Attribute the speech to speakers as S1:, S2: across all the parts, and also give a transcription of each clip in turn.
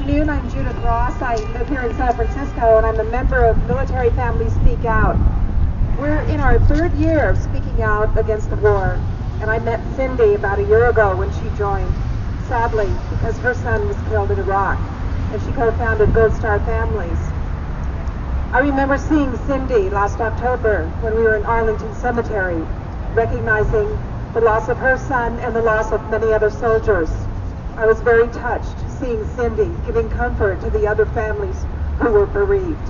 S1: afternoon. I'm Judith Ross. I live here in San Francisco, and I'm a member of Military Families Speak Out. We're in our third year of speaking out against the war, and I met Cindy about a year ago when she joined, sadly, because her son was killed in Iraq, and she co-founded Gold Star Families. I remember seeing Cindy last October when we were in Arlington Cemetery, recognizing the loss of her son and the loss of many other soldiers. I was very touched seeing Cindy giving comfort to the other families who were bereaved.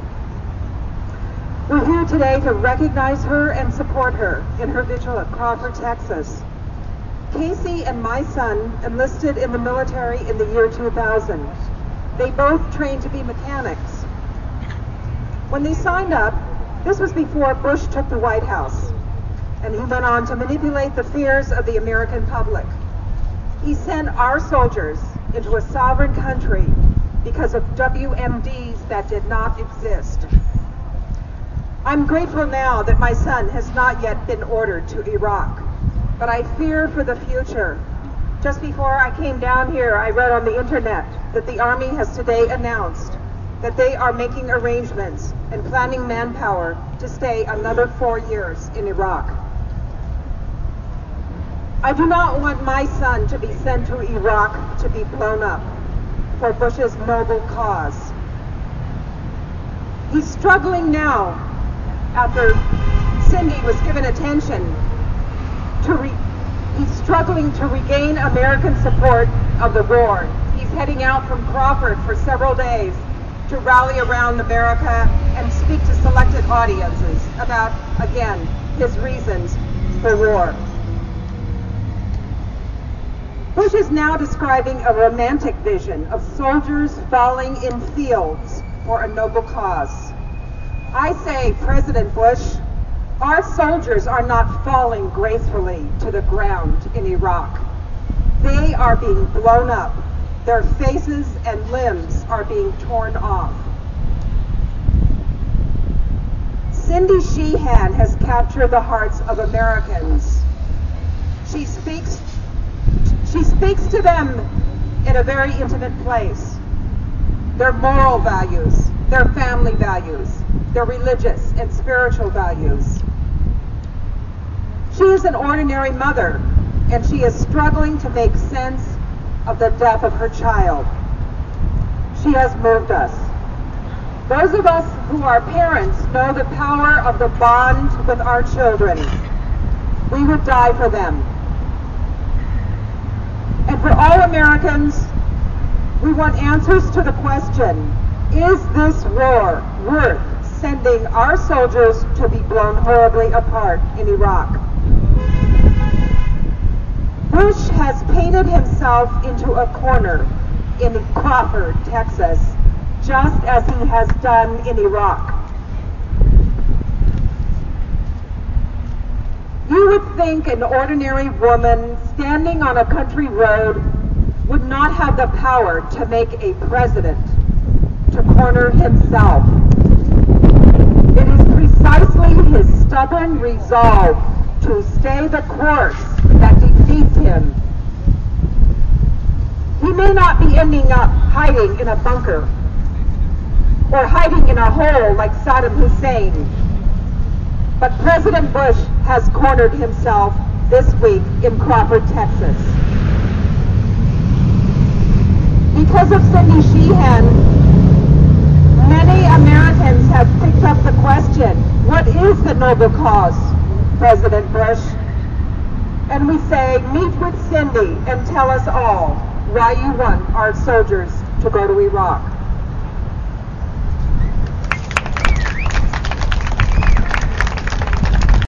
S1: We're here today to recognize her and support her in her vigil at Crawford, Texas. Casey and my son enlisted in the military in the year 2000. They both trained to be mechanics. When they signed up, this was before Bush took the White House, and he went on to manipulate the fears of the American public. He sent our soldiers into a sovereign country because of WMDs that did not exist. I'm grateful now that my son has not yet been ordered to Iraq, but I fear for the future. Just before I came down here, I read on the internet that the Army has today announced that they are making arrangements and planning manpower to stay another 4 years in Iraq. I do not want my son to be sent to Iraq to be blown up for Bush's noble cause. He's struggling now after Cindy was given attention he's struggling to regain American support of the war. He's heading out from Crawford for several days to rally around America and speak to selected audiences about, again, his reasons for war. Bush is now describing a romantic vision of soldiers falling in fields for a noble cause. I say, President Bush, our soldiers are not falling gracefully to the ground in Iraq. They are being blown up. Their faces and limbs are being torn off. Cindy Sheehan has captured the hearts of Americans. She speaks to them in a very intimate place. Their moral values, their family values, their religious and spiritual values. She is an ordinary mother, and she is struggling to make sense of the death of her child. She has moved us. Those of us who are parents know the power of the bond with our children. We would die for them. And for all Americans, we want answers to the question, is this war worth sending our soldiers to be blown horribly apart in Iraq? Bush has painted himself into a corner in Crawford, Texas, just as he has done in Iraq. You would think an ordinary woman standing on a country road would not have the power to make a president to corner himself. It is precisely his stubborn resolve to stay the course that defeats him. He may not be ending up hiding in a bunker or hiding in a hole like Saddam Hussein, but President Bush has cornered himself this week in Crawford, Texas. Because of Cindy Sheehan, many Americans have picked up the question, what is the noble cause, President Bush? And we say, meet with Cindy and tell us all why you want our soldiers to go to Iraq.